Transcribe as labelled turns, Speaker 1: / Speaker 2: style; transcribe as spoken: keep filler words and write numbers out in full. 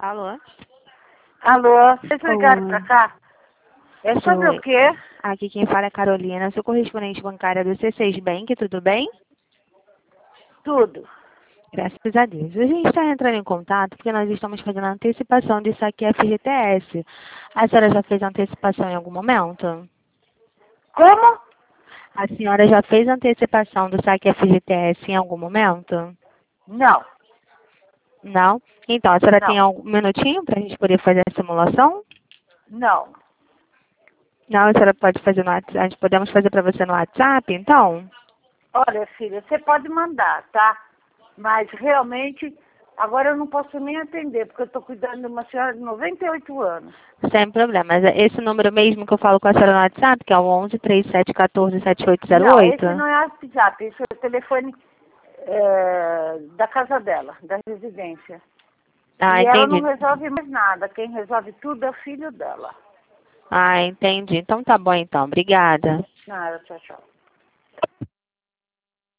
Speaker 1: Alô?
Speaker 2: Alô, vocês ligaram
Speaker 1: Oi.
Speaker 2: pra cá? É sobre
Speaker 1: Oi.
Speaker 2: o quê?
Speaker 1: Aqui quem fala é Carolina, sou correspondente bancária do C seis Bank, tudo bem?
Speaker 2: Tudo.
Speaker 1: Graças a Deus. A gente está entrando em contato porque nós estamos fazendo a antecipação de saque F G T S. A senhora já fez a antecipação em algum momento?
Speaker 2: Como?
Speaker 1: A senhora já fez a antecipação do saque F G T S em algum momento?
Speaker 2: Não,
Speaker 1: Não? Então, a senhora tem
Speaker 2: não,
Speaker 1: algum minutinho para a gente poder fazer a simulação?
Speaker 2: não.
Speaker 1: Não, a senhora pode fazer no WhatsApp, a gente podemos fazer para você no WhatsApp, então?
Speaker 2: Olha, filha, você pode mandar, tá? Mas realmente, agora eu não posso nem atender, porque eu estou cuidando de uma senhora de noventa e oito anos.
Speaker 1: Sem problema. Mas é esse número mesmo que eu falo com a senhora no WhatsApp, que é o onze, trinta e sete, quatorze, setenta e oito zero
Speaker 2: Não,
Speaker 1: oito?
Speaker 2: esse não é o WhatsApp, esse é o telefone é, da casa dela, da residência.
Speaker 1: Ah,
Speaker 2: E ela não
Speaker 1: entendi.
Speaker 2: resolve mais nada, quem resolve tudo é o filho dela.
Speaker 1: Ah, entendi. Então tá bom então. Obrigada.
Speaker 2: Nada, tchau, tchau.